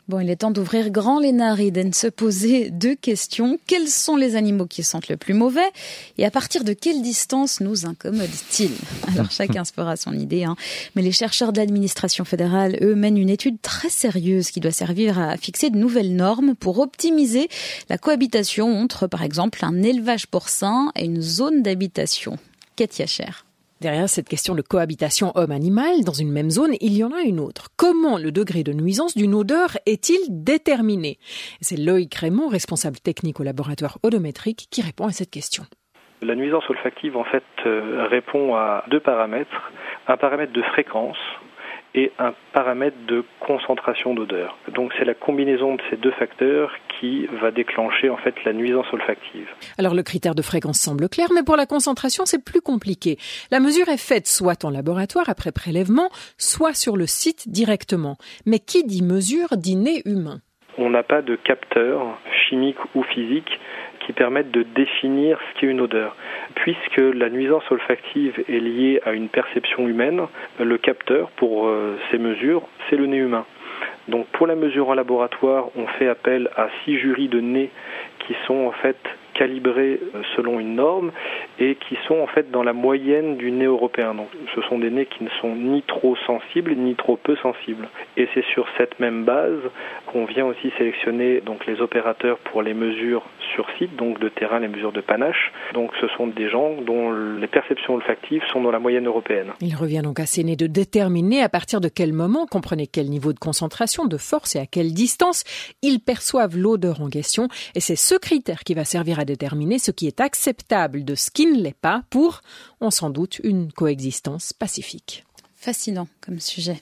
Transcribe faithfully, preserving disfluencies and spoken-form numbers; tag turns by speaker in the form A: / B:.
A: Bon, il est temps d'ouvrir grand les narines et de se poser deux questions. Quels sont les animaux qui sentent le plus mauvais? Et à partir de quelle distance nous incommodent-ils? Alors chacun se fera son idée, hein. Mais les chercheurs de l'administration fédérale, eux, mènent une étude très sérieuse qui doit servir à fixer de nouvelles normes pour optimiser la cohabitation entre, par exemple, un élevage porcin et une zone d'habitation. Katia Cher.
B: Derrière cette question de cohabitation homme-animal, dans une même zone, il y en a une autre. Comment le degré de nuisance d'une odeur est-il déterminé? C'est Loïc Raymond, responsable technique au laboratoire odométrique, qui répond à cette question.
C: La nuisance olfactive, en fait, euh, répond à deux paramètres. Un paramètre de fréquence et un paramètre de concentration d'odeur. Donc c'est la combinaison de ces deux facteurs qui va déclencher en fait la nuisance olfactive.
B: Alors le critère de fréquence semble clair, mais pour la concentration c'est plus compliqué. La mesure est faite soit en laboratoire après prélèvement, soit sur le site directement. Mais qui dit mesure dit nez humain.
C: On n'a pas de capteur chimique ou physique qui permettent de définir ce qu'est une odeur. Puisque la nuisance olfactive est liée à une perception humaine, le capteur pour euh, ces mesures, c'est le nez humain. Donc pour la mesure en laboratoire, on fait appel à six jurys de nez qui sont en fait calibrés selon une norme et qui sont en fait dans la moyenne du nez européen. Donc ce sont des nez qui ne sont ni trop sensibles ni trop peu sensibles. Et c'est sur cette même base qu'on vient aussi sélectionner donc les opérateurs pour les mesures sur site, donc de terrain, les mesures de panache. Donc ce sont des gens dont les perceptions olfactives sont dans la moyenne européenne.
B: Il revient donc à ces nez de déterminer à partir de quel moment, comprenez quel niveau de concentration, de force et à quelle distance ils perçoivent l'odeur en question. Et c'est ce critère qui va servir à déterminer ce qui est acceptable de ce qui ne l'est pas pour, on s'en doute, une coexistence pacifique.
A: Fascinant comme sujet.